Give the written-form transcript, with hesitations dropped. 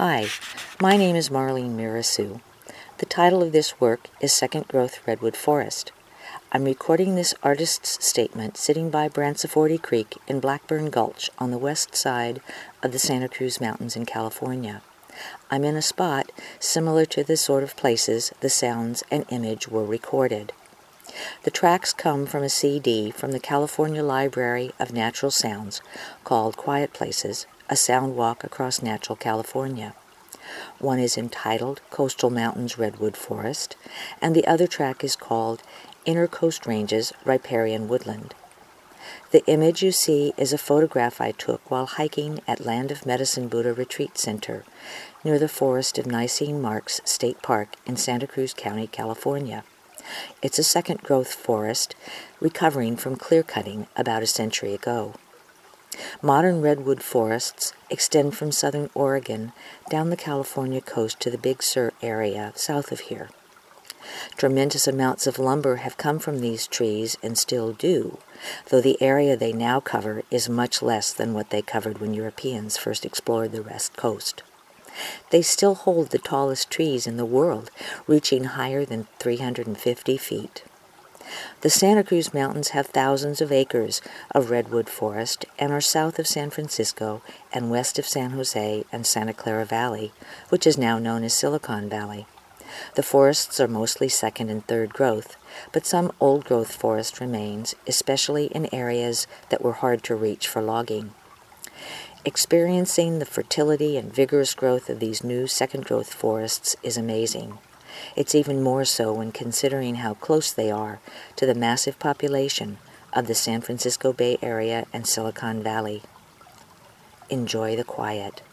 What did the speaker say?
Hi, my name is Marlene Mirasu. The title of this work is Second Growth Redwood Forest. I'm recording this artist's statement sitting by Branciforte Creek in Blackburn Gulch on the west side of the Santa Cruz Mountains in California. I'm in a spot similar to the sort of places the sounds and image were recorded. The tracks come from a CD from the California Library of Natural Sounds called Quiet Places, a sound walk across natural California. One is entitled Coastal Mountains Redwood Forest, and the other track is called Inner Coast Ranges Riparian Woodland. The image you see is a photograph I took while hiking at Land of Medicine Buddha Retreat Center near the Forest of Nisene Marks State Park in Santa Cruz County, California. It's a second-growth forest recovering from clear-cutting about a century ago. Modern redwood forests extend from southern Oregon down the California coast to the Big Sur area south of here. Tremendous amounts of lumber have come from these trees and still do, though the area they now cover is much less than what they covered when Europeans first explored the West Coast. They still hold the tallest trees in the world, reaching higher than 350 feet. The Santa Cruz Mountains have thousands of acres of redwood forest and are south of San Francisco and west of San Jose and Santa Clara Valley, which is now known as Silicon Valley. The forests are mostly second and third growth, but some old-growth forest remains, especially in areas that were hard to reach for logging. Experiencing the fertility and vigorous growth of these new second-growth forests is amazing. It's even more so when considering how close they are to the massive population of the San Francisco Bay Area and Silicon Valley. Enjoy the quiet.